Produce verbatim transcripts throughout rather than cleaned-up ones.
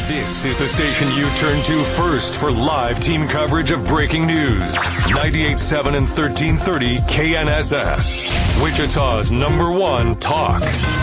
This is the station you turn to first for live team coverage of breaking news. ninety-eight point seven and thirteen thirty K N S S. Wichita's number one talk.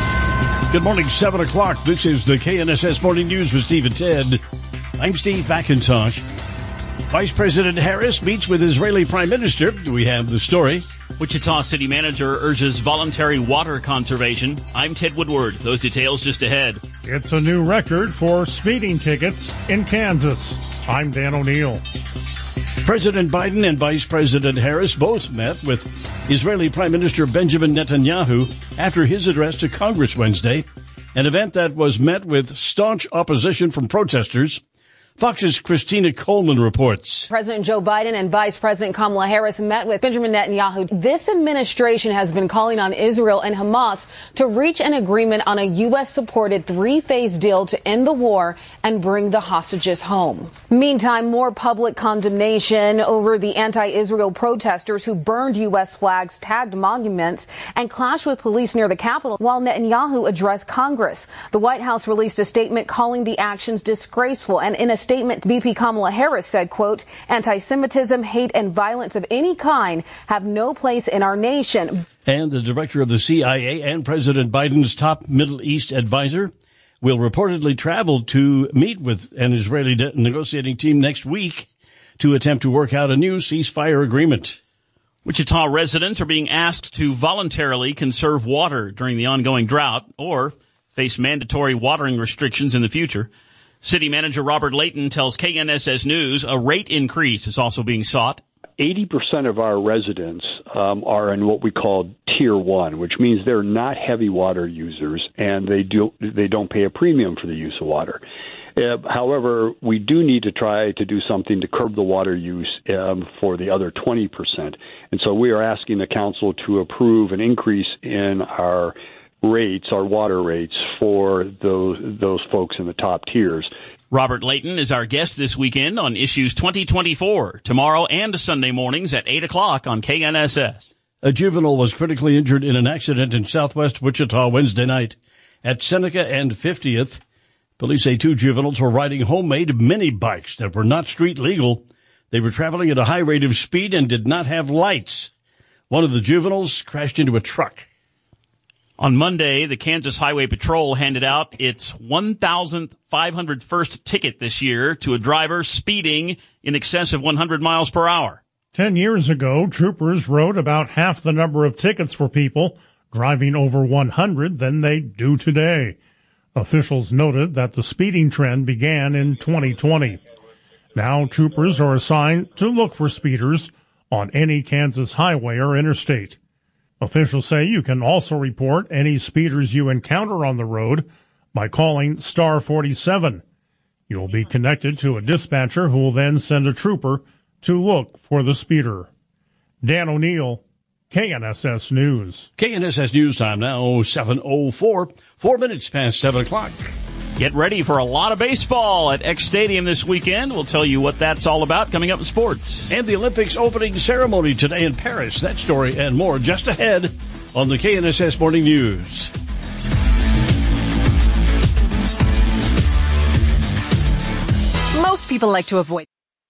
Good morning, seven o'clock. This is the K N S S Morning News with Steve and Ted. I'm Steve McIntosh. Vice President Harris meets with Israeli Prime Minister. We have the story. Wichita City Manager urges voluntary water conservation. I'm Ted Woodward. Those details just ahead. It's a new record for speeding tickets in Kansas. I'm Dan O'Neill. President Biden and Vice President Harris both met with Israeli Prime Minister Benjamin Netanyahu after his address to Congress Wednesday, an event that was met with staunch opposition from protesters. Fox's Christina Coleman reports. President Joe Biden and Vice President Kamala Harris met with Benjamin Netanyahu. This administration has been calling on Israel and Hamas to reach an agreement on a U S-supported three-phase deal to end the war and bring the hostages home. Meantime, more public condemnation over the anti-Israel protesters who burned U S flags, tagged monuments, and clashed with police near the Capitol while Netanyahu addressed Congress. The White House released a statement calling the actions disgraceful, and in a statement, V P Kamala Harris said, quote, anti-Semitism, hate, and violence of any kind have no place in our nation. And the director of the C I A and President Biden's top Middle East advisor will reportedly travel to meet with an Israeli de- negotiating team next week to attempt to work out a new ceasefire agreement. Wichita residents are being asked to voluntarily conserve water during the ongoing drought or face mandatory watering restrictions in the future. City Manager Robert Layton tells K N S S News a rate increase is also being sought. eighty percent of our residents um, are in what we call Tier one, which means they're not heavy water users, and they, do, they don't pay a premium for the use of water. Uh, however, we do need to try to do something to curb the water use um, for the other twenty percent. And so we are asking the council to approve an increase in our rates, our water rates for those those folks in the top tiers. Robert Layton is our guest this weekend on Issues twenty twenty-four, tomorrow and Sunday mornings at eight o'clock on K N S S. A juvenile was critically injured in an accident in southwest Wichita Wednesday night at Seneca and fiftieth. Police say two juveniles were riding homemade mini bikes that were not street legal. They were traveling at a high rate of speed and did not have lights. One of the juveniles crashed into a truck. On Monday, the Kansas Highway Patrol handed out its one thousand five hundred first ticket this year to a driver speeding in excess of one hundred miles per hour. Ten years ago, troopers wrote about half the number of tickets for people driving over one hundred than they do today. Officials noted that the speeding trend began in twenty twenty. Now, troopers are assigned to look for speeders on any Kansas highway or interstate. Officials say you can also report any speeders you encounter on the road by calling star forty-seven. You'll be connected to a dispatcher who will then send a trooper to look for the speeder. Dan O'Neill, K N S S News. K N S S News time now, seven oh four, four minutes past seven o'clock. Get ready for a lot of baseball at X Stadium this weekend. We'll tell you what that's all about coming up in sports. And the Olympics opening ceremony today in Paris. That story and more just ahead on the K N S S Morning News. Most people like to avoid.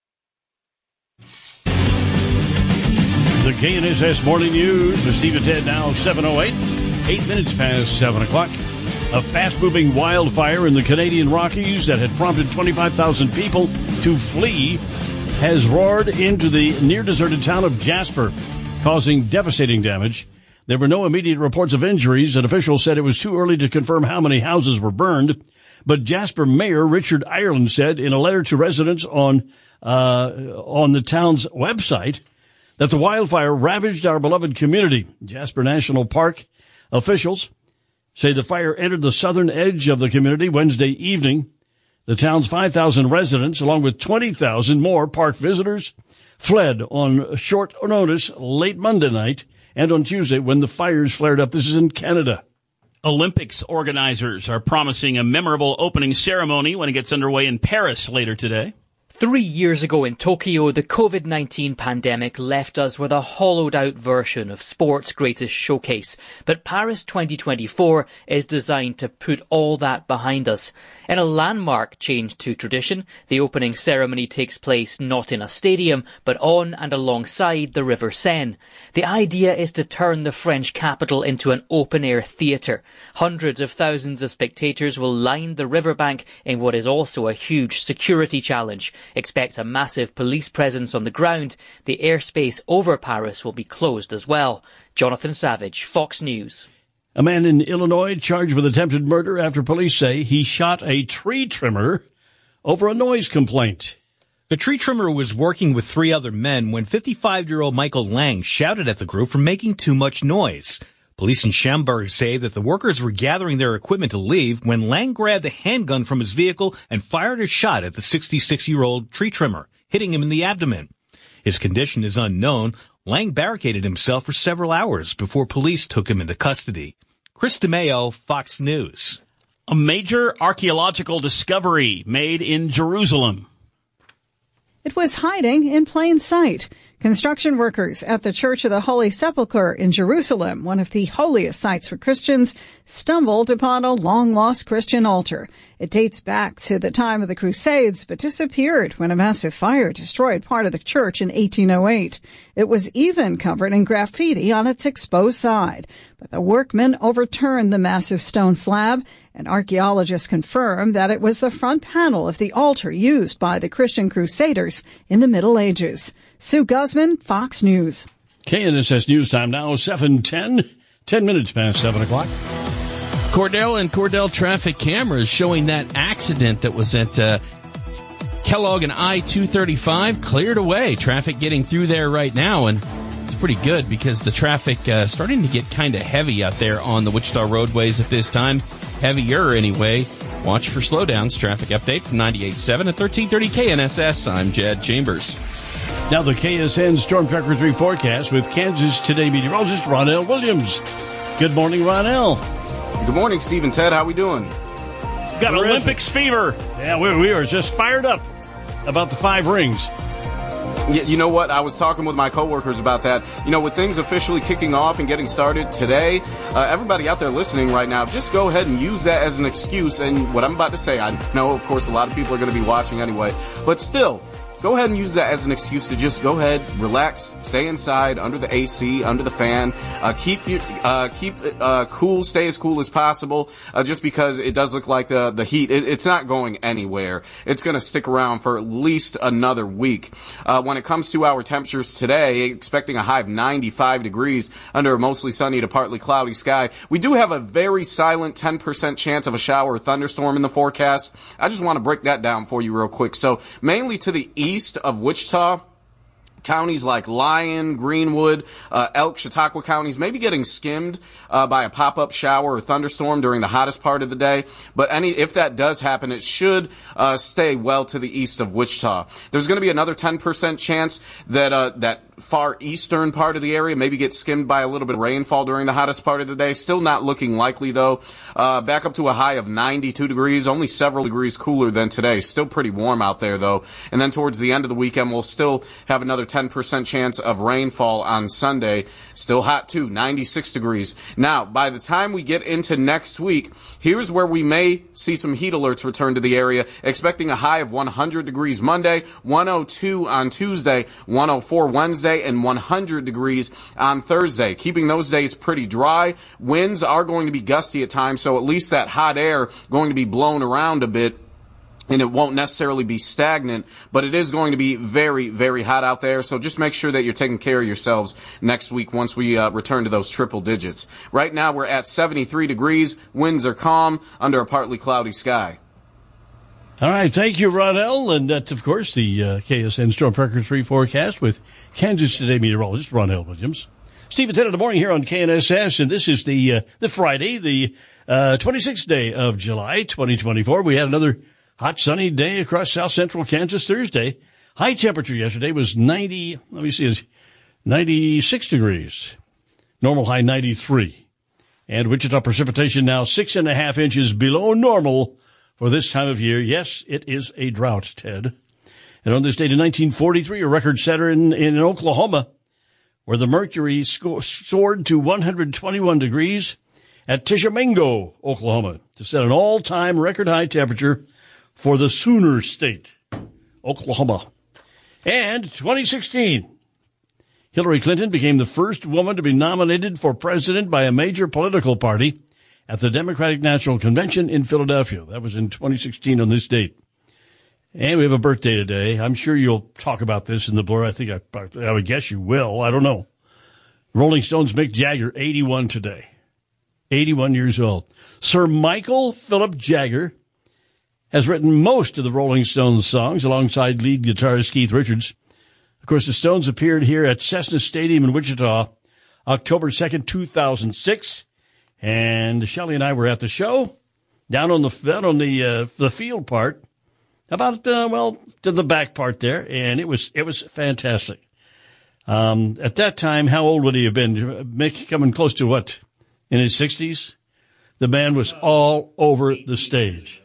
The K N S S Morning News with Steve and Ted now, seven oh eight, eight minutes past seven o'clock. A fast-moving wildfire in the Canadian Rockies that had prompted twenty-five thousand people to flee has roared into the near-deserted town of Jasper, causing devastating damage. There were no immediate reports of injuries, and officials said it was too early to confirm how many houses were burned. But Jasper Mayor Richard Ireland said in a letter to residents on uh, on the town's website that the wildfire ravaged our beloved community. Jasper National Park officials say the fire entered the southern edge of the community Wednesday evening. The town's five thousand residents, along with twenty thousand more park visitors, fled on short notice late Monday night and on Tuesday when the fires flared up. This is in Canada. Olympics organizers are promising a memorable opening ceremony when it gets underway in Paris later today. Three years ago in Tokyo, the COVID nineteen pandemic left us with a hollowed-out version of sport's greatest showcase. But Paris twenty twenty-four is designed to put all that behind us. In a landmark change to tradition, the opening ceremony takes place not in a stadium, but on and alongside the River Seine. The idea is to turn the French capital into an open-air theatre. Hundreds of thousands of spectators will line the riverbank in what is also a huge security challenge. Expect a massive police presence on the ground. The airspace over Paris will be closed as well. Jonathan Savage, Fox News. A man in Illinois charged with attempted murder after police say he shot a tree trimmer over a noise complaint. The tree trimmer was working with three other men when fifty-five-year-old Michael Lang shouted at the group for making too much noise. Police in Schaumburg say that the workers were gathering their equipment to leave when Lang grabbed a handgun from his vehicle and fired a shot at the sixty-six-year-old tree trimmer, hitting him in the abdomen. His condition is unknown. Lang barricaded himself for several hours before police took him into custody. Chris DeMeo, Fox News. A major archaeological discovery made in Jerusalem. It was hiding in plain sight. Construction workers at the Church of the Holy Sepulchre in Jerusalem, one of the holiest sites for Christians, stumbled upon a long-lost Christian altar. It dates back to the time of the Crusades, but disappeared when a massive fire destroyed part of the church in eighteen oh eight. It was even covered in graffiti on its exposed side. But the workmen overturned the massive stone slab, and archaeologists confirm that it was the front panel of the altar used by the Christian Crusaders in the Middle Ages. Sue Guzman, Fox News. K N S S News Time now, seven ten, ten minutes past seven o'clock. Cordell and Cordell traffic cameras showing that accident that was at uh, Kellogg and I two thirty-five cleared away. Traffic getting through there right now, and it's pretty good because the traffic uh, starting to get kind of heavy out there on the Wichita roadways at this time. Heavier anyway. Watch for slowdowns. Traffic update from ninety-eight point seven at thirteen thirty K N S S. I'm Jed Chambers. Now the K S N Storm Tracker three forecast with Kansas Today meteorologist Ronell Williams. Good morning, Ronell. Good morning, Steve and Ted. How we doing? Got Terrific. Olympics fever. Yeah, we, we are just fired up about the five rings. Yeah, you know what? I was talking with my coworkers about that. You know, with things officially kicking off and getting started today, uh, everybody out there listening right now, just go ahead and use that as an excuse. And what I'm about to say, I know, of course, a lot of people are going to be watching anyway, but still, go ahead and use that as an excuse to just go ahead, relax, stay inside, under the A C, under the fan, uh, keep your, uh, keep, uh, cool, stay as cool as possible, uh, just because it does look like the, the heat, it, it's not going anywhere. It's gonna stick around for at least another week. Uh, when it comes to our temperatures today, expecting a high of ninety-five degrees under a mostly sunny to partly cloudy sky. We do have a very silent ten percent chance of a shower or thunderstorm in the forecast. I just want to break that down for you real quick. So, mainly to the east East of Wichita, counties like Lyon, Greenwood, uh, Elk, Chautauqua counties may be getting skimmed uh, by a pop-up shower or thunderstorm during the hottest part of the day. But any if that does happen, it should uh, stay well to the east of Wichita. There's going to be another ten percent chance that uh, that far eastern part of the area maybe gets skimmed by a little bit of rainfall during the hottest part of the day. Still not looking likely, though. Uh, back up to a high of ninety-two degrees, only several degrees cooler than today. Still pretty warm out there, though. And then towards the end of the weekend, we'll still have another ten percent chance of rainfall on Sunday. Still hot, too, ninety-six degrees. Now, by the time we get into next week, here's where we may see some heat alerts return to the area, expecting a high of one hundred degrees Monday, one oh two on Tuesday, one oh four Wednesday, and one hundred degrees on Thursday. Keeping those days pretty dry. Winds are going to be gusty at times, so at least that hot air going to be blown around a bit. And it won't necessarily be stagnant, but it is going to be very, very hot out there. So just make sure that you're taking care of yourselves next week once we uh, return to those triple digits. Right now we're at seventy-three degrees. Winds are calm under a partly cloudy sky. All right, thank you, Ronell. And that's, of course, the uh, K S N Storm Tracker three forecast with Kansas Today meteorologist Ronell Williams. Steve at ten in the morning here on K N S S, and this is the uh, the Friday, the uh, twenty-sixth day of July, twenty twenty-four. We had another hot, sunny day across south central Kansas Thursday. High temperature yesterday was ninety, let me see, ninety-six degrees. Normal high ninety-three. And Wichita precipitation now six and a half inches below normal for this time of year. Yes, it is a drought, Ted. And on this date in nineteen forty-three, a record setter in, in Oklahoma, where the mercury sco- soared to one hundred twenty-one degrees at Tishomingo, Oklahoma, to set an all-time record high temperature for the Sooner State, Oklahoma. And twenty sixteen, Hillary Clinton became the first woman to be nominated for president by a major political party at the Democratic National Convention in Philadelphia. That was in twenty sixteen on this date. And we have a birthday today. I'm sure you'll talk about this in the blur. I think I, I would guess you will. I don't know. Rolling Stones' Mick Jagger, eighty-one today. eighty-one years old. Sir Michael Philip Jagger has written most of the Rolling Stones songs alongside lead guitarist Keith Richards. Of course, the Stones appeared here at Cessna Stadium in Wichita October second, two thousand six. And Shelley and I were at the show down on the, down on the, uh, the field part, about, uh, well, to the back part there. And it was, it was fantastic. Um, at that time, how old would he have been? Mick coming close to what? In his sixties? The man was all over the stage.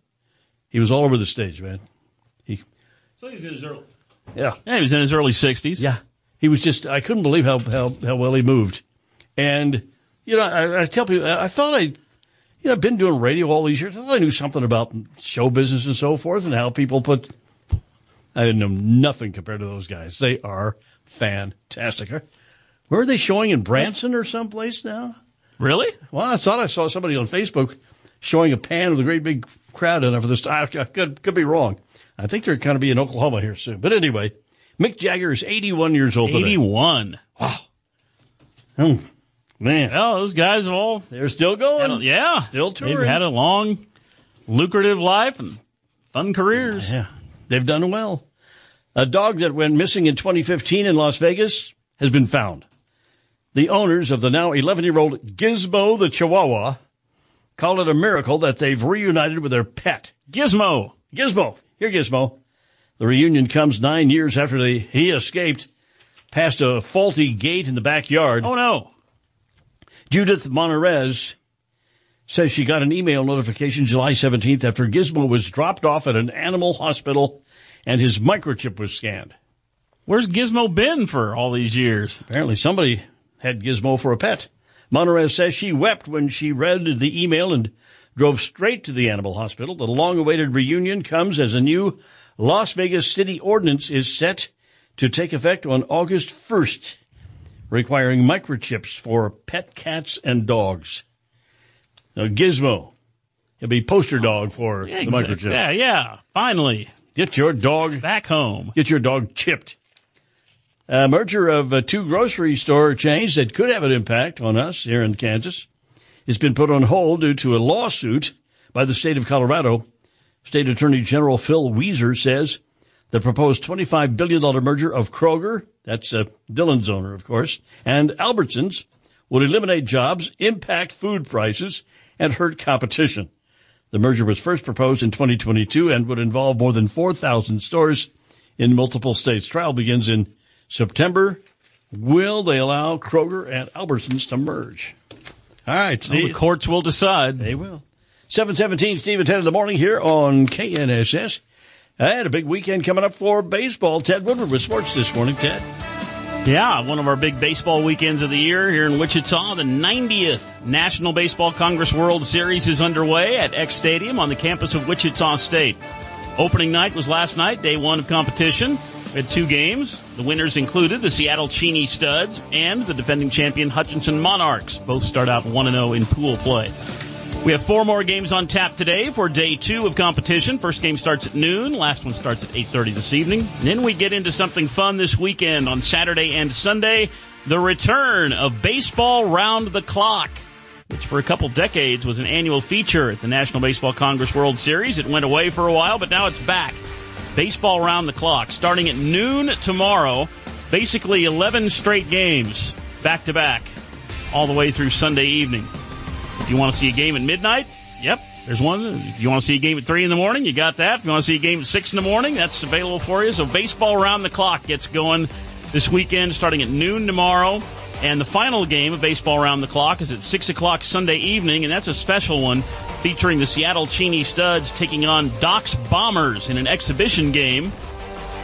He was all over the stage, man. He, so he's in his early. Yeah. yeah, he was in his early sixties. Yeah, he was just. I couldn't believe how how, how well he moved. And you know, I, I tell people, I thought I, you know, I've been doing radio all these years. I thought I knew something about show business and so forth, and how people put. I didn't know nothing compared to those guys. They are fantastic. Where are they showing in Branson or someplace now? Really? Well, I thought I saw somebody on Facebook showing a pan of the great big crowd in there for this. I could could be wrong. I think they're going to be in Oklahoma here soon. But anyway, Mick Jagger is eighty-one years old today. eighty-one. Wow. Oh, man. Well, those guys have all... They're still going. A, yeah. Still touring. They've had a long, lucrative life and fun careers. Yeah. They've done well. A dog that went missing in twenty fifteen in Las Vegas has been found. The owners of the now eleven-year-old Gizmo the Chihuahua call it a miracle that they've reunited with their pet. Gizmo. Gizmo. Here, Gizmo. The reunion comes nine years after they, he escaped past a faulty gate in the backyard. Oh, no. Judith Monarez says she got an email notification July seventeenth after Gizmo was dropped off at an animal hospital and his microchip was scanned. Where's Gizmo been for all these years? Apparently somebody had Gizmo for a pet. Monarez says she wept when she read the email and drove straight to the animal hospital. The long-awaited reunion comes as a new Las Vegas city ordinance is set to take effect on August first, requiring microchips for pet cats and dogs. Now, Gizmo, he'll be poster dog for yeah, the exactly. microchip. Yeah, yeah, finally. Get your dog back home. Get your dog chipped. A merger of uh, two grocery store chains that could have an impact on us here in Kansas has been put on hold due to a lawsuit by the state of Colorado. State Attorney General Phil Weezer says the proposed twenty-five billion dollars merger of Kroger, that's uh, Dillon's owner, of course, and Albertsons would eliminate jobs, impact food prices, and hurt competition. The merger was first proposed in twenty twenty-two and would involve more than four thousand stores in multiple states. Trial begins in September. Will they allow Kroger and Albertsons to merge? All right. Well, the courts will decide. They will. seven seventeen, Steve and Ted in the morning here on K N S S. I had a big weekend coming up for baseball. Ted Woodward with sports this morning. Ted. Yeah, one of our big baseball weekends of the year here in Wichita. The ninetieth National Baseball Congress World Series is underway at X Stadium on the campus of Wichita State. Opening night was last night, day one of competition. We had two games. The winners included the Seattle Cheney Studs and the defending champion Hutchinson Monarchs. Both start out one and oh in pool play. We have four more games on tap today for day two of competition. First game starts at noon. Last one starts at eight thirty this evening. And then we get into something fun this weekend on Saturday and Sunday. The return of Baseball Round the Clock, which for a couple decades was an annual feature at the National Baseball Congress World Series. It went away for a while, but now it's back. Baseball Round the Clock, starting at noon tomorrow. Basically eleven straight games, back-to-back, all the way through Sunday evening. If you want to see a game at midnight, yep, there's one. If you want to see a game at three in the morning, you got that. If you want to see a game at six in the morning, that's available for you. So Baseball Round the Clock gets going this weekend, starting at noon tomorrow. And the final game of Baseball Round the Clock is at six o'clock Sunday evening, and that's a special one featuring the Seattle Cheney Studs taking on Doc's Bombers in an exhibition game.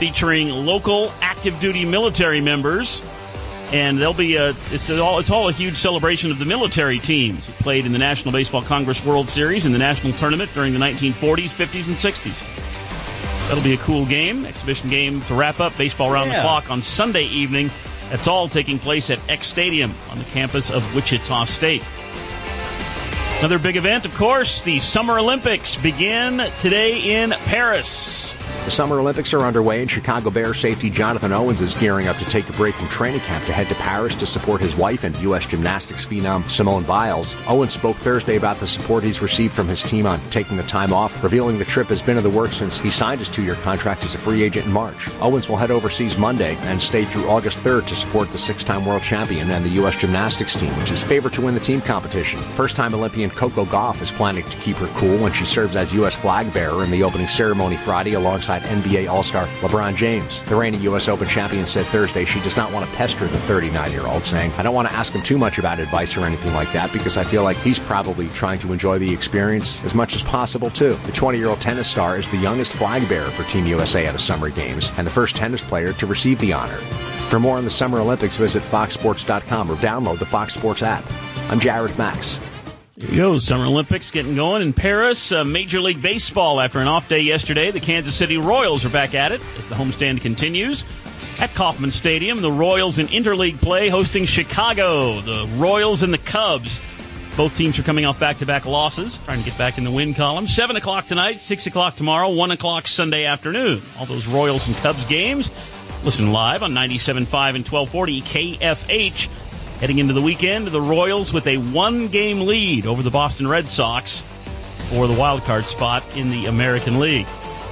featuring local active duty military members. And they'll be a, it's a, all it's all a huge celebration of the military teams that played in the National Baseball Congress World Series and the national tournament during the nineteen forties, fifties, and sixties. That'll be a cool game, exhibition game to wrap up baseball around yeah. the clock on Sunday evening. That's all taking place at X Stadium on the campus of Wichita State. Another big event, of course, the Summer Olympics begin today in Paris. The Summer Olympics are underway, and Chicago Bears safety Jonathan Owens is gearing up to take a break from training camp to head to Paris to support his wife and U S gymnastics phenom Simone Biles. Owens spoke Thursday about the support he's received from his team on taking the time off, revealing the trip has been in the works since he signed his two-year contract as a free agent in March. Owens will head overseas Monday and stay through August third to support the six-time world champion and the U S gymnastics team, which is favored to win the team competition. First-time Olympian Coco Gauff is planning to keep her cool when she serves as U S flag bearer in the opening ceremony Friday alongside N B A All-Star LeBron James. The reigning U S Open champion said Thursday she does not want to pester the thirty-nine-year-old, saying, "I don't want to ask him too much about advice or anything like that because I feel like he's probably trying to enjoy the experience as much as possible, too." The twenty-year-old tennis star is the youngest flag bearer for Team U S A at a Summer Games and the first tennis player to receive the honor. For more on the Summer Olympics, visit fox sports dot com or download the Fox Sports app. I'm Jared Max. There you go, Summer Olympics getting going in Paris. Uh, Major League Baseball, after an off day yesterday, the Kansas City Royals are back at it as the homestand continues. At Kauffman Stadium, the Royals in interleague play hosting Chicago. The Royals and the Cubs. Both teams are coming off back-to-back losses, trying to get back in the win column. seven o'clock tonight, six o'clock tomorrow, one o'clock Sunday afternoon. All those Royals and Cubs games. Listen live on ninety-seven point five and twelve forty K F H. Heading into the weekend, the Royals with a one-game lead over the Boston Red Sox for the wild card spot in the American League.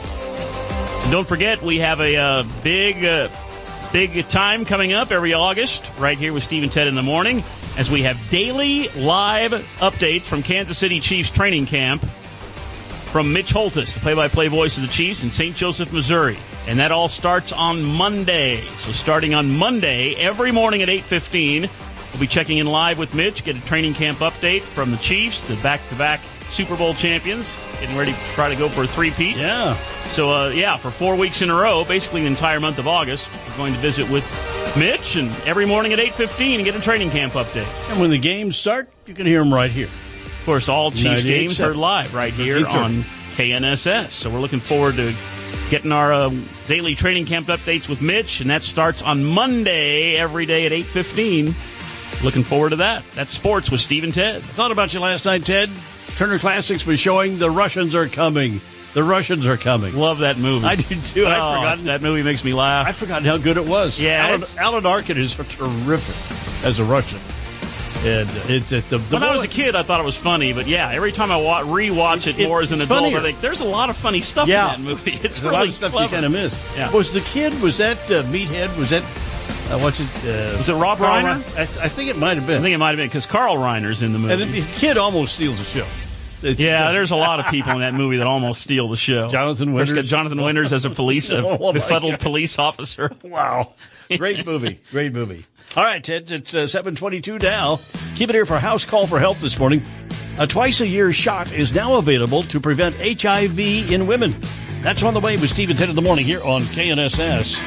And don't forget, we have a uh, big, uh, big time coming up every August right here with Steve and Ted in the morning as we have daily live updates from Kansas City Chiefs training camp from Mitch Holtis, the play-by-play voice of the Chiefs in Saint Joseph, Missouri. And that all starts on Monday. So starting on Monday, every morning at eight fifteen, we'll be checking in live with Mitch, get a training camp update from the Chiefs, the back-to-back Super Bowl champions, getting ready to try to go for a three-peat. Yeah. So, uh, yeah, for four weeks in a row, basically the entire month of August, we're going to visit with Mitch, and every morning at eight fifteen and get a training camp update. And when the games start, you can hear them right here. Of course, all Chiefs games heard live right here on K N S S. So we're looking forward to getting our uh, daily training camp updates with Mitch, and that starts on Monday every day at eight fifteen. Looking forward to that. That's sports with Steve and Ted. I thought about you last night, Ted. Turner Classics was showing The Russians Are Coming. The Russians Are Coming. Love that movie. I do too. Oh, I'd forgotten. That movie makes me laugh. I'd forgotten how good it was. Yeah. Alan, Alan Arkin is terrific as a Russian. And it's at the, the when I was a kid, I thought it was funny, but yeah, every time I wa- rewatch it, it more as an adult, funnier. I think there's a lot of funny stuff yeah. in that movie. It's there's really a lot of stuff clever. you kind of miss. Yeah. Was the kid? Was that uh, Meathead? Was that? Uh, what's it? Uh, was it Rob Carl Reiner? I, I think it might have been. I think it might have been because Carl Reiner's in the movie. And the kid almost steals the show. It's, yeah, there's a lot of people in that movie that almost steal the show. Jonathan Winters. Got Jonathan Winters as a police, a oh, befuddled police officer. Wow. Great movie. Great movie. All right, Ted, it's uh, seven twenty-two now. Keep it here for House Call for Health this morning. A twice-a-year shot is now available to prevent H I V in women. That's on the way with Steve and Ted in the morning here on K N S S.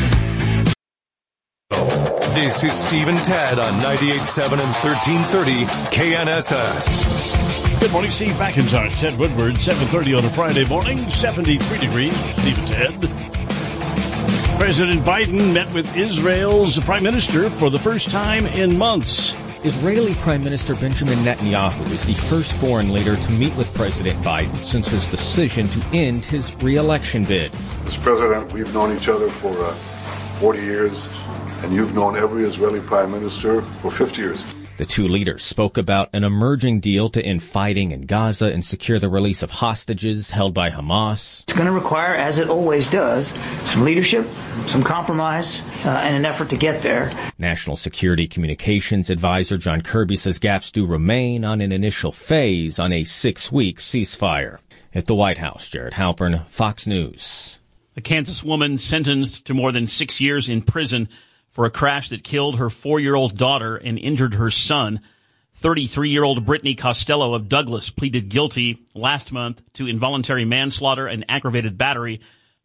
This is Steve and Ted on ninety-eight point seven and thirteen thirty K N S S. Good morning, Steve McIntyre, Ted Woodward, seven thirty on a Friday morning, seventy-three degrees, Steve and Ted. President Biden met with Israel's prime minister for the first time in months. Israeli Prime Minister Benjamin Netanyahu is the first foreign leader to meet with President Biden since his decision to end his re-election bid. Mister President, we've known each other for uh, forty years, and you've known every Israeli Prime Minister for fifty years. The two leaders spoke about an emerging deal to end fighting in Gaza and secure the release of hostages held by Hamas. It's going to require, as it always does, some leadership, some compromise, uh, and an effort to get there. National Security Communications Advisor John Kirby says gaps do remain on an initial phase on a six-week ceasefire. At the White House, Jared Halpern, Fox News. A Kansas woman sentenced to more than six years in prison for a crash that killed her four-year-old daughter and injured her son. thirty-three-year-old Brittany Costello of Douglas pleaded guilty last month to involuntary manslaughter and aggravated battery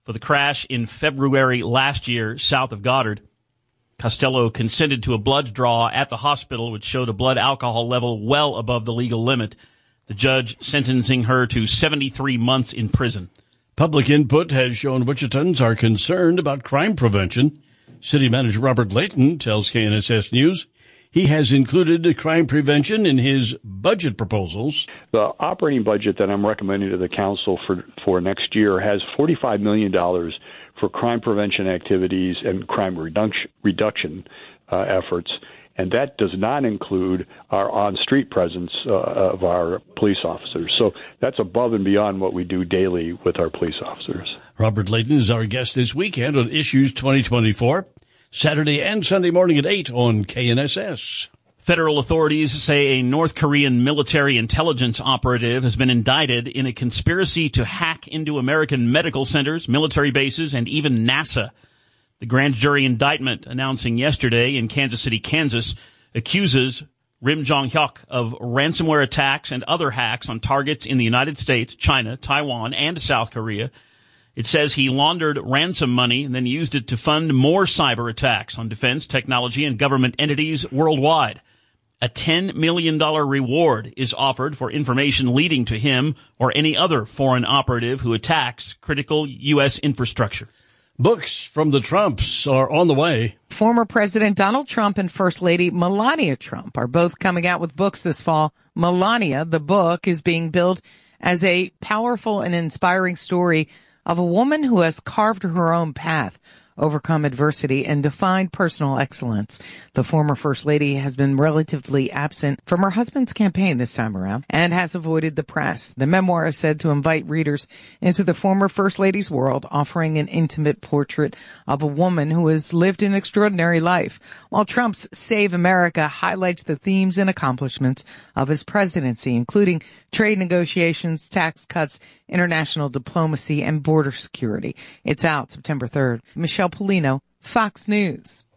for the crash in February last year south of Goddard. Costello consented to a blood draw at the hospital, which showed a blood alcohol level well above the legal limit. The judge sentencing her to seventy-three months in prison. Public input has shown Wichitans are concerned about crime prevention. City Manager Robert Layton tells K N S S News he has included crime prevention in his budget proposals. The operating budget that I'm recommending to the council for, for next year has forty-five million dollars for crime prevention activities and crime reduction, reduction uh, efforts, and that does not include our on-street presence uh, of our police officers. So that's above and beyond what we do daily with our police officers. Robert Layton is our guest this weekend on Issues twenty twenty-four, Saturday and Sunday morning at eight on K N S S. Federal authorities say a North Korean military intelligence operative has been indicted in a conspiracy to hack into American medical centers, military bases, and even NASA. The grand jury indictment announcing yesterday in Kansas City, Kansas, accuses Rim Jong-hyuk of ransomware attacks and other hacks on targets in the United States, China, Taiwan, and South Korea. It says he laundered ransom money and then used it to fund more cyber attacks on defense, technology, and government entities worldwide. A ten million dollars reward is offered for information leading to him or any other foreign operative who attacks critical U S infrastructure. Books from the Trumps are on the way. Former President Donald Trump and First Lady Melania Trump are both coming out with books this fall. Melania, the book, is being billed as a powerful and inspiring story of a woman who has carved her own path, overcome adversity, and defined personal excellence. The former First Lady has been relatively absent from her husband's campaign this time around and has avoided the press. The memoir is said to invite readers into the former First Lady's world, offering an intimate portrait of a woman who has lived an extraordinary life, while Trump's Save America highlights the themes and accomplishments of his presidency, including trade negotiations, tax cuts, international diplomacy, and border security. It's out September third. Michelle Polino, Fox News.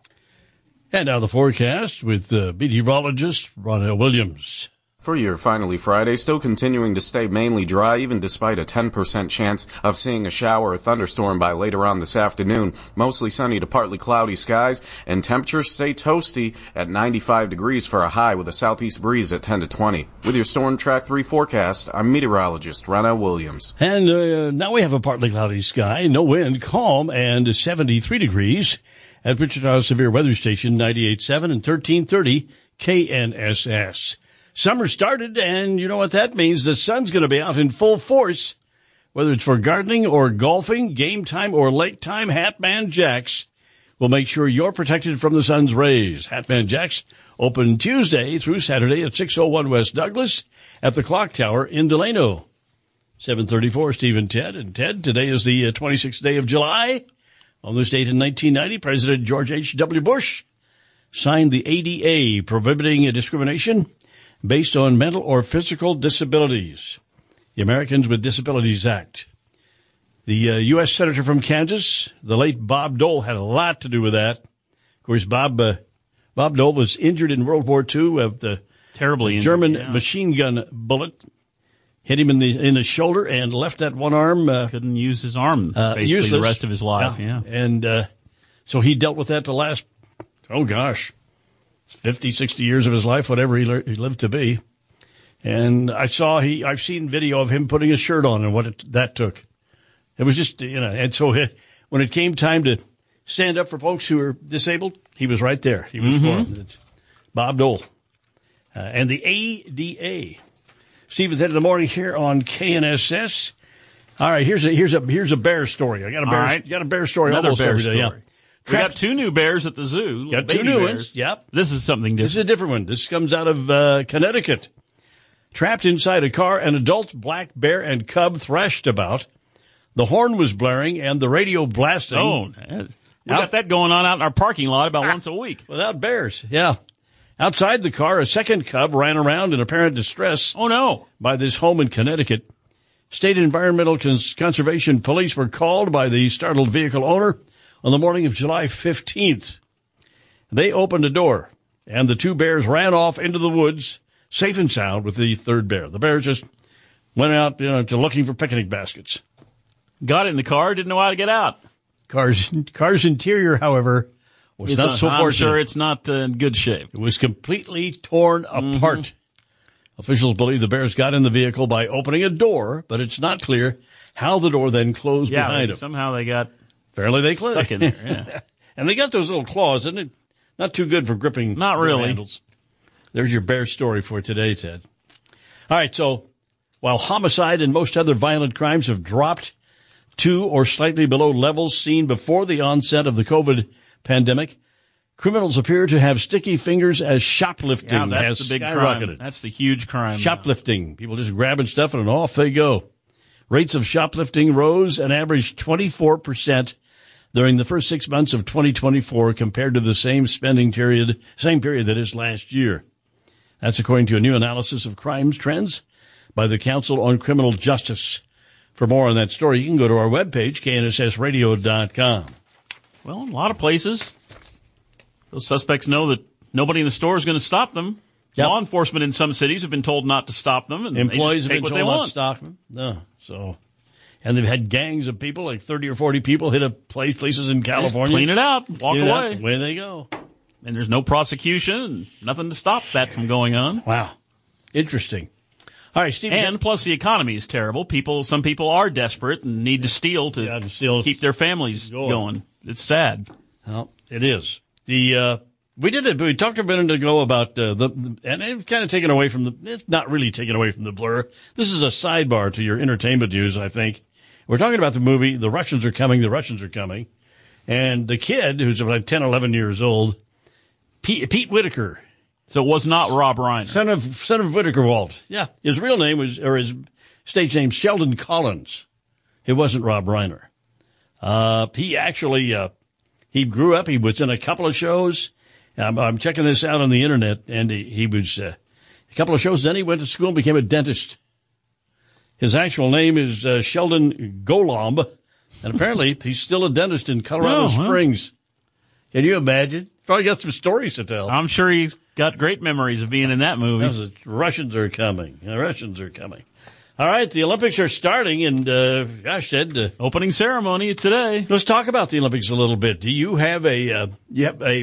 And now the forecast with uh, meteorologist Ronell Williams. For your finally Friday, still continuing to stay mainly dry, even despite a ten percent chance of seeing a shower or thunderstorm by later on this afternoon. Mostly sunny to partly cloudy skies, and temperatures stay toasty at ninety-five degrees for a high with a southeast breeze at ten to twenty. With your Storm Track three forecast, I'm meteorologist Ronell Williams. And uh, now we have a partly cloudy sky, no wind, calm, and seventy-three degrees at Wichita Severe Weather Station ninety-eight point seven and thirteen thirty K N S S. Summer started, and you know what that means. The sun's going to be out in full force. Whether it's for gardening or golfing, game time or lake time, Hatman Jacks will make sure you're protected from the sun's rays. Hatman Jacks open Tuesday through Saturday at six oh one West Douglas at the Clock Tower in Delano. seven thirty-four, Steve and Ted. And Ted, today is the twenty-sixth day of July. On this date in nineteen ninety, President George H W. Bush signed the A D A, prohibiting discrimination based on mental or physical disabilities, the Americans with Disabilities Act. The uh, U S Senator from Kansas, the late Bob Dole, had a lot to do with that. Of course, Bob uh, Bob Dole was injured in World War Two of the terribly injured, German yeah. machine gun bullet. Hit him in the in the shoulder and left that one arm. Uh, Couldn't use his arm uh, basically useless. the rest of his life. Yeah, yeah. and uh, so he dealt with that the last, oh gosh, fifty, sixty years of his life, whatever he, le- he lived to be. And I saw he, I've seen video of him putting a shirt on and what it, that took. It was just, you know, and so it, when it came time to stand up for folks who are disabled, he was right there. He was Mm-hmm. for them. It's Bob Dole. Uh, and the A D A. Stephen's Head in the Morning here on K N S S. All right, here's a, here's a, here's a bear story. I got a bear, right. got a bear story Another almost bear every day. story. Yeah. We got two new bears at the zoo. Got two baby new bears. ones. Yep. This is something different. This is a different one. This comes out of uh, Connecticut. Trapped inside a car, an adult black bear and cub thrashed about. The horn was blaring and the radio blasting. Oh, we got that going on out in our parking lot about once a week. Without bears, yeah. Outside the car, a second cub ran around in apparent distress. Oh, no. By this home in Connecticut. State Environmental Cons- Conservation Police were called by the startled vehicle owner on the morning of July fifteenth. They opened a door, and the two bears ran off into the woods, safe and sound, with the third bear. The bears just went out, you know, to looking for picnic baskets. got in the car, didn't know how to get out. Car's car's interior, however, was It's not a- so I'm fortunate. sure it's not uh, in good shape. It was completely torn apart. Mm-hmm. Officials believe the Bears got in the vehicle by opening a door, but it's not clear how the door then closed Yeah, behind they- them. somehow they got Apparently they closed. stuck in there. Yeah. And they got those little claws, isn't it? Not too good for gripping Not door really. handles. There's your Bear story for today, Ted. All right, so while homicide and most other violent crimes have dropped to or slightly below levels seen before the onset of the COVID pandemic, criminals appear to have sticky fingers as shoplifting Yeah, that's has the big skyrocketed. crime. That's the huge crime. now. Shoplifting. People just grabbing stuff and off they go. Rates of shoplifting rose and averaged twenty-four percent during the first six months of twenty twenty-four compared to the same spending period, same period that is last year. That's according to a new analysis of crimes trends by the Council on Criminal Justice. For more on that story, you can go to our webpage, K N S S radio dot com. Well, in a lot of places, those suspects know that nobody in the store is going to stop them. Yep. Law enforcement in some cities have been told not to stop them, and Employees they have just been take what told they not want. to stop them. No, so, and they've had gangs of people, like thirty or forty people, hit a place places in They just California. clean it out, walk Clean it away. out, away they go. And there's no prosecution, and nothing to stop that from going on. Wow, interesting. All right, Steve. And plus, the economy is terrible. People, some people are desperate and need to steal to, Yeah, to steal. keep their families Going. going. It's sad. Well, it is. The uh, we did it. We talked a minute ago about uh, the, the and it's kind of taken away from the. It's not really taken away from the blur. This is a sidebar to your entertainment news. I think we're talking about the movie "The Russians Are Coming." The Russians are coming, and the kid who's about ten, eleven years old, Pete, Pete Whitaker. So it was not Rob Reiner. Son of son of Whitaker Walt. Yeah, his real name was or his stage name Sheldon Collins. It wasn't Rob Reiner. Uh, he actually uh, he grew up. He was in a couple of shows. I'm, I'm checking this out on the internet, and he, he was uh, a couple of shows. Then he went to school and became a dentist. His actual name is uh, Sheldon Golomb, and apparently he's still a dentist in Colorado Oh, huh. Springs. Can you imagine? Probably got some stories to tell. I'm sure he's got great memories of being in that movie. That was a, Russians are coming. The Russians are coming. All right, the Olympics are starting, and uh, gosh, Ed, uh, Opening ceremony today. let's talk about the Olympics a little bit. Do you have a uh, you have a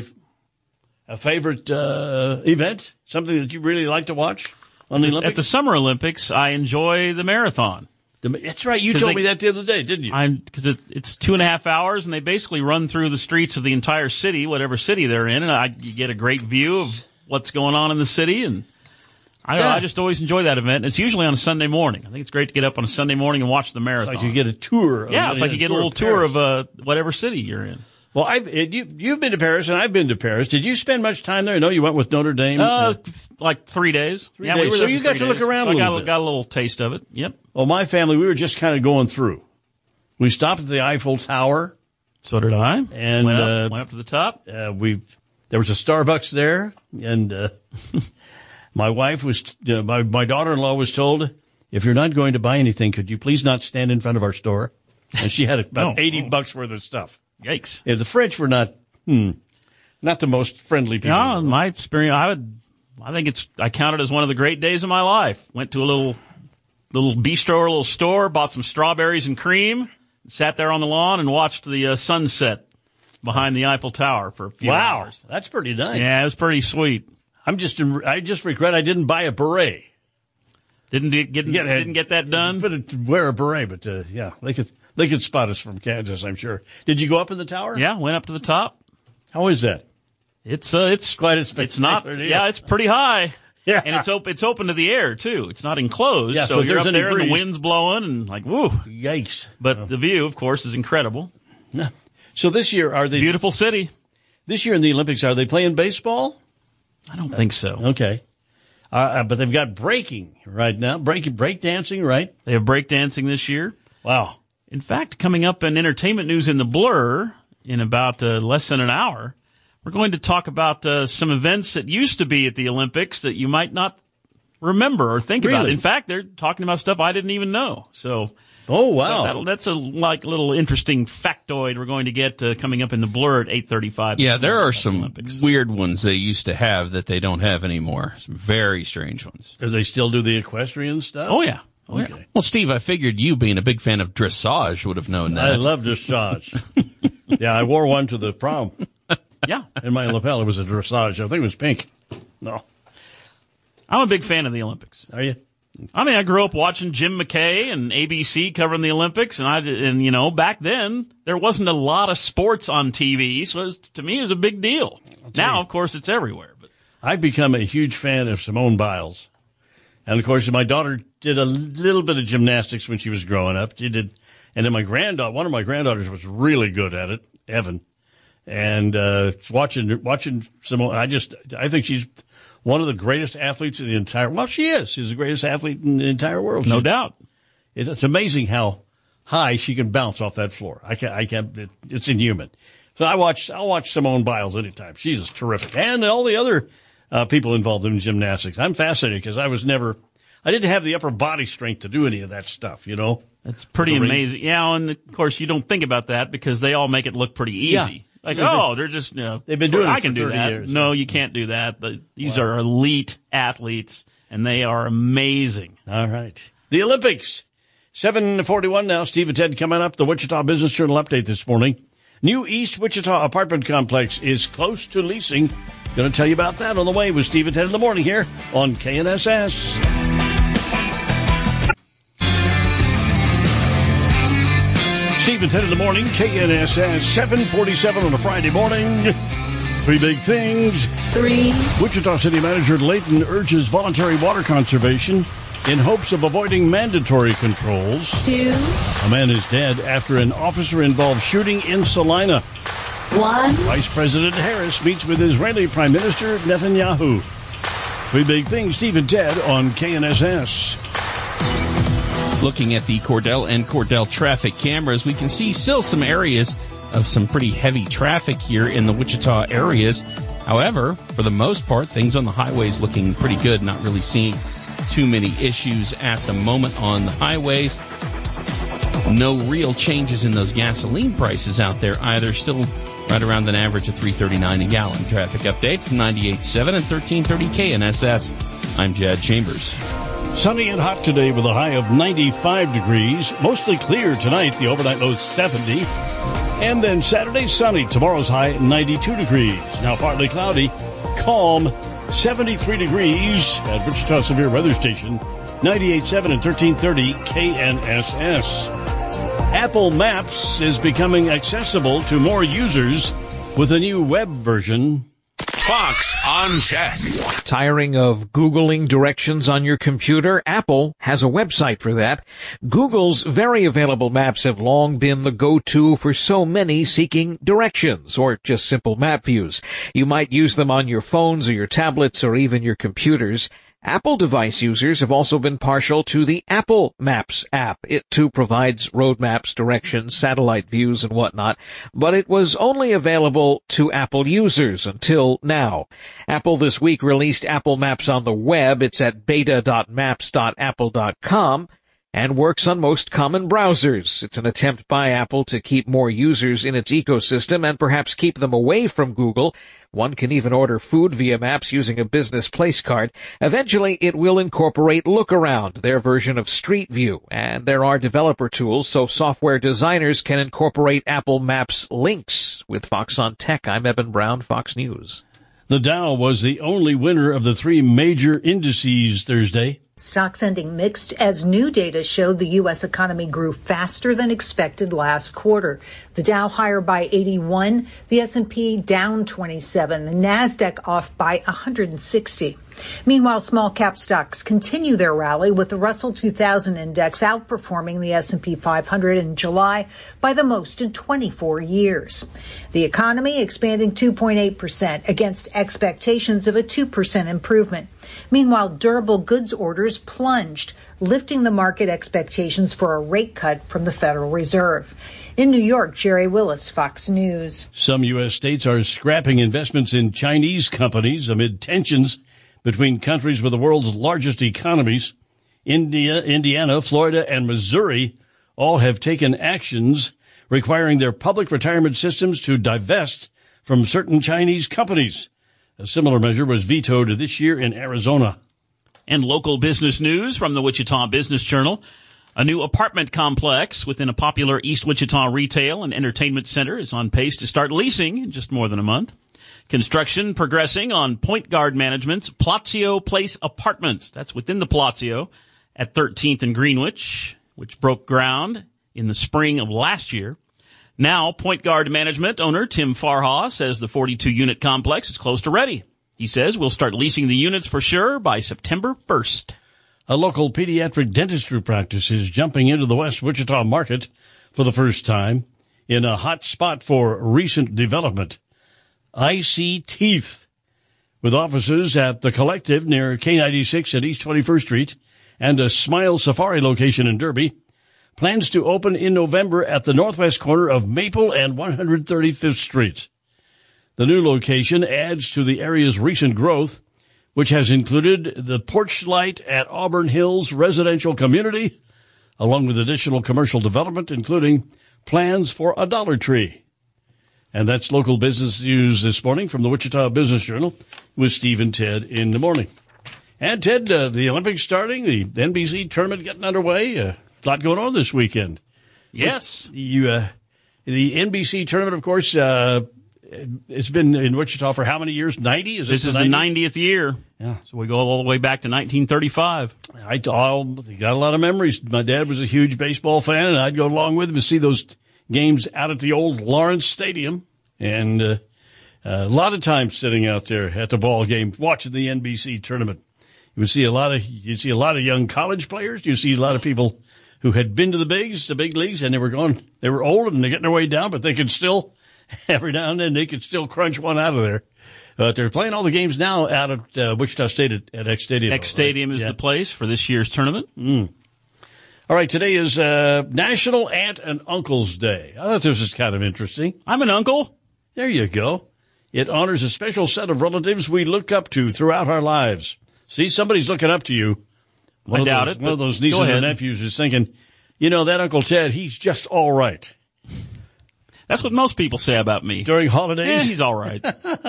a favorite uh, event? Something that you really like to watch on the Olympics? At the Summer Olympics, I enjoy the marathon. The- that's right. You 'Cause told they- me that the other day, didn't you? I'm because it, it's two and a half hours, and they basically run through the streets of the entire city, whatever city they're in, and I, you get a great view of what's going on in the city. And I, Yeah. I just always enjoy that event. It's usually on a Sunday morning. I think it's great to get up on a Sunday morning and watch the marathon. It's like you get a tour. Of, yeah, it's like you get a little tour of uh, whatever city you're in. Well, I've it, you you've been to Paris, and I've been to Paris. Did you spend much time there? I know you went with Notre Dame. Uh, like three days. Three yeah, days. We were So there you for got three to look days. around So a I got, little bit. got a little taste of it. Yep. Well, my family, we were just kind of going through. We stopped at the Eiffel Tower. So did I. And went, uh, up, went up to the top. Uh, we there was a Starbucks there, and uh, my wife was uh, my my daughter-in-law was told, if you're not going to buy anything, could you please not stand in front of our store? And she had about No. eighty bucks worth of stuff. Yikes. Yeah, the French were not hmm, not the most friendly people. Yeah, in my experience, I would. I think it's. I count it as one of the great days of my life. Went to a little, little bistro or a little store, bought some strawberries and cream, sat there on the lawn and watched the uh, sunset behind the Eiffel Tower for a few Wow, hours. that's pretty nice. Yeah, it was pretty sweet. I'm just I just regret I didn't buy a beret. Didn't get, get Yeah, didn't get that done. But wear a beret, but uh, yeah, they could they could spot us from Kansas, I'm sure. Did you go up in the tower? Yeah, went up to the top. How is that? It's uh, it's quite a It's not. spectacular, Yeah, yeah. it's pretty high. Yeah. and it's open. It's open to the air too. It's not enclosed. Yeah, so, so if you're there's up any there and the breeze- wind's blowing and like woo. Yikes! But the view, of course, is incredible. No. So this year are they Beautiful city. This year in the Olympics are they playing baseball? I don't think so. Okay, uh, uh, but they've got breaking right now. Breaking, break dancing, right? They have breakdancing this year. Wow. In fact, coming up in entertainment news in the Blur in about uh, less than an hour, we're going to talk about uh, some events that used to be at the Olympics that you might not remember or think about. Really? In fact, they're talking about stuff I didn't even know. So, oh wow, so that'll- that's a like little interesting factoid we're going to get uh, coming up in the Blur at eight thirty-five. Yeah, there are some weird ones they used to have that they don't have anymore. Some very strange ones. Do they still do the equestrian stuff? Oh yeah, Okay. Well, Steve, I figured you, being a big fan of dressage, would have known that. I love dressage. Yeah, I wore one to the prom. Yeah. In my lapel, it was a dressage. I think it was pink. No. I'm a big fan of the Olympics. Are you? I mean, I grew up watching Jim McKay and A B C covering the Olympics, and I and you know back then there wasn't a lot of sports on T V, so it was, to me it was a big deal. Now, you. of course, it's everywhere. But I've become a huge fan of Simone Biles, and of course, my daughter did a little bit of gymnastics when she was growing up. She did, and then my granddaughter, one of my granddaughters, was really good at it, Evan, and uh, watching watching Simone, I just I think she's one of the greatest athletes in the entire, well, she is. She's the greatest athlete in the entire world. No She, doubt. It's, it's amazing how high she can bounce off that floor. I can't, I can't, it, it's inhuman. So I watch, I'll watch Simone Biles anytime. She's terrific. And all the other uh, people involved in gymnastics. I'm fascinated because I was never, I didn't have the upper body strength to do any of that stuff, you know? It's pretty amazing. Yeah, and of course you don't think about that because they all make it look pretty easy. Yeah. Like, They've oh, been- they're just, you know, they've been doing it I for can do thirty that. years. No, you can't do that. But these Wow. are elite athletes, and they are amazing. All right. The Olympics. seven forty-one now. Steve and Ted coming up. The Wichita Business Journal update this morning. New East Wichita apartment complex is close to leasing. Going to tell you about that on the way with Steve and Ted in the morning here on K N S S. Steve and Ted in the morning, K N S S, seven forty-seven on a Friday morning. Three big things. Three. Wichita City Manager Layton urges voluntary water conservation in hopes of avoiding mandatory controls. Two. A man is dead after an officer-involved shooting in Salina. One. Vice President Harris meets with Israeli Prime Minister Netanyahu. Three big things, Steve and Ted on K N S S. Looking at the Cordell and Cordell traffic cameras, we can see still some areas of some pretty heavy traffic here in the Wichita areas. However, for the most part, things on the highways looking pretty good. Not really seeing too many issues at the moment on the highways. No real changes in those gasoline prices out there either. Still right around an average of three thirty-nine a gallon. Traffic update from ninety-eight point seven and thirteen thirty K N S S. I'm Jad Chambers. Sunny and hot today with a high of ninety-five degrees. Mostly clear tonight. The overnight low is seventy. And then Saturday, sunny. Tomorrow's high, ninety-two degrees. Now partly cloudy. Calm, seventy-three degrees at Wichita Severe Weather Station. ninety-eight point seven and thirteen thirty K N S S. Apple Maps is becoming accessible to more users with a new web version. Fox on Tech. Tiring of Googling directions on your computer? Apple has a website for that. Google's very available maps have long been the go-to for so many seeking directions or just simple map views. You might use them on your phones or your tablets or even your computers. Apple device users have also been partial to the Apple Maps app. It too provides road maps, directions, satellite views, and whatnot, but it was only available to Apple users until now. Apple this week released Apple Maps on the web. It's at beta dot maps dot apple dot com. And works on most common browsers. It's an attempt by Apple to keep more users in its ecosystem and perhaps keep them away from Google. One can even order food via Maps using a business place card. Eventually, it will incorporate Lookaround, their version of Street View. And there are developer tools so software designers can incorporate Apple Maps links. With Fox on Tech, I'm Eben Brown, Fox News. The Dow was the only winner of the three major indices Thursday. Stocks ending mixed as new data showed the U S economy grew faster than expected last quarter. The Dow higher by eighty-one, the S and P down twenty-seven, the Nasdaq off by one hundred sixty. Meanwhile, small cap stocks continue their rally with the Russell two thousand index outperforming the S and P five hundred in July by the most in twenty-four years. The economy expanding two point eight percent against expectations of a two percent improvement. Meanwhile, durable goods orders plunged, lifting the market expectations for a rate cut from the Federal Reserve. In New York, Jerry Willis, Fox News. Some U S states are scrapping investments in Chinese companies amid tensions between countries with the world's largest economies. India, Indiana, Florida, and Missouri all have taken actions requiring their public retirement systems to divest from certain Chinese companies. A similar measure was vetoed this year in Arizona. And local business news from the Wichita Business Journal. A new apartment complex within a popular East Wichita retail and entertainment center is on pace to start leasing in just more than a month. Construction progressing on Point Guard Management's Plazio Place Apartments. That's within the Plazio at thirteenth and Greenwich, which broke ground in the spring of last year. Now, Point Guard Management owner Tim Farha says the forty-two unit complex is close to ready. He says we'll start leasing the units for sure by September first. A local pediatric dentistry practice is jumping into the West Wichita market for the first time in a hot spot for recent development. Icy Teeth, with offices at the Collective near K ninety-six at East twenty-first Street and a Smile Safari location in Derby, plans to open in November at the northwest corner of Maple and one hundred thirty-fifth Street. The new location adds to the area's recent growth, which has included the Porch Light at Auburn Hills residential community, along with additional commercial development, including plans for a Dollar Tree. And that's local business news this morning from the Wichita Business Journal with Steve and Ted in the morning. And Ted, uh, the Olympics starting, the N B C tournament getting underway, a uh, lot going on this weekend. Yes. You, uh, the N B C tournament, of course, uh, it's been in Wichita for how many years? ninety? Is this this is the the ninetieth year. Yeah. So we go all the way back to nineteen thirty-five. I all, got a lot of memories. My dad was a huge baseball fan, and I'd go along with him to see those games out at the old Lawrence Stadium. And uh, a lot of time sitting out there at the ball game watching the N B C tournament. You would see a lot of you see a lot of young college players. You see a lot of people who had been to the bigs, the big leagues, and they were going. They were old and they're getting their way down, but they could still every now and then they could still crunch one out of there. But uh, they're playing all the games now out at uh, Wichita State at, at X Stadium. X Stadium right? is yeah. the place for this year's tournament. Mm. All right, today is uh, National Aunt and Uncle's Day. I thought this was kind of interesting. I'm an uncle. There you go. It honors a special set of relatives we look up to throughout our lives. See, somebody's looking up to you. One I of doubt those, it. One of those nieces and nephews is thinking, you know, that Uncle Ted, he's just all right. That's what most people say about me. During holidays? Yeah, he's all right.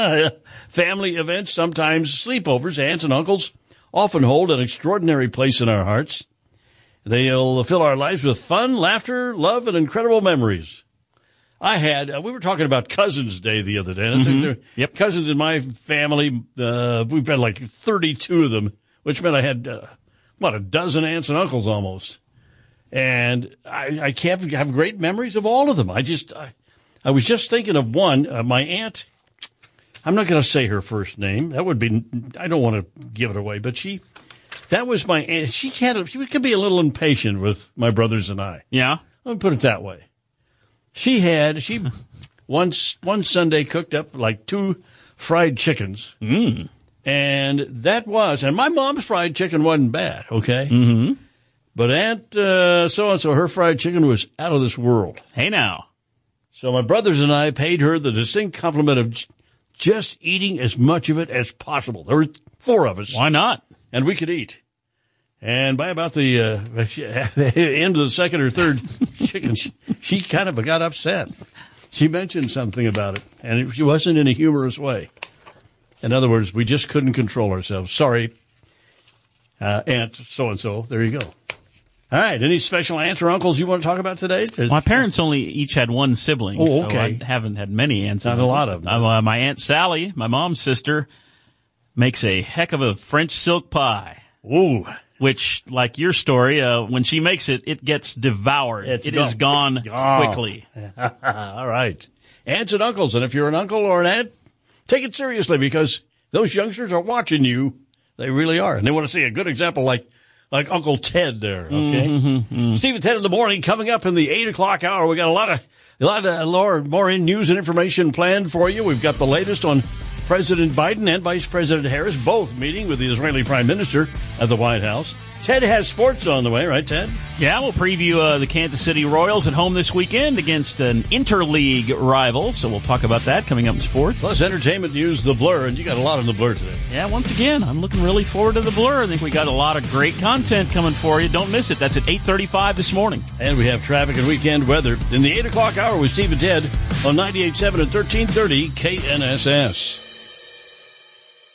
Family events, sometimes sleepovers, aunts and uncles often hold an extraordinary place in our hearts. They'll fill our lives with fun, laughter, love, and incredible memories. I had, uh, we were talking about Cousins Day the other day. Mm-hmm. Yep. Cousins in my family, uh, we've had like thirty-two of them, which meant I had, uh, what, a dozen aunts and uncles almost. And I, I can't have great memories of all of them. I just, I, I was just thinking of one, uh, my aunt. I'm not going to say her first name. That would be, I don't want to give it away, but she, that was my aunt. She had, she could be a little impatient with my brothers and I. Yeah. Let me put it that way. She had, she once, one Sunday cooked up like two fried chickens. Mm. And that was, and my mom's fried chicken wasn't bad, okay? Mm-hmm. But Aunt uh, so-and-so, her fried chicken was out of this world. Hey now. So my brothers and I paid her the distinct compliment of j- just eating as much of it as possible. There were four of us. Why not? And we could eat. And by about the uh, end of the second or third chicken, she, she kind of got upset. She mentioned something about it, and it, she wasn't in a humorous way. In other words, we just couldn't control ourselves. Sorry, uh, Aunt so-and-so. There you go. All right. Any special aunts or uncles you want to talk about today? My parents only each had one sibling. Oh, okay. So I haven't had many aunts. Not a lot of them. Uh, my Aunt Sally, my mom's sister, makes a heck of a French silk pie. Ooh. Which, like your story, uh, when she makes it, it gets devoured. It's it gone. is gone Oh. quickly. All right. Aunts and uncles. And if you're an uncle or an aunt, take it seriously because those youngsters are watching you. They really are. And they want to see a good example like like Uncle Ted there. Okay. Mm-hmm, mm-hmm. Steve and Ted in the morning coming up in the eight o'clock hour. We got a lot of a lot of more, more in news and information planned for you. We've got the latest on President Biden and Vice President Harris both meeting with the Israeli Prime Minister at the White House. Ted has sports on the way, right, Ted? Yeah, we'll preview uh, the Kansas City Royals at home this weekend against an interleague rival, so we'll talk about that coming up in sports. Plus entertainment news, The Blur, and you got a lot on The Blur today. Yeah, once again, I'm looking really forward to The Blur. I think we got a lot of great content coming for you. Don't miss it. That's at eight thirty-five this morning. And we have traffic and weekend weather in the eight o'clock hour with Steve and Ted on ninety-eight point seven and thirteen thirty K N S S.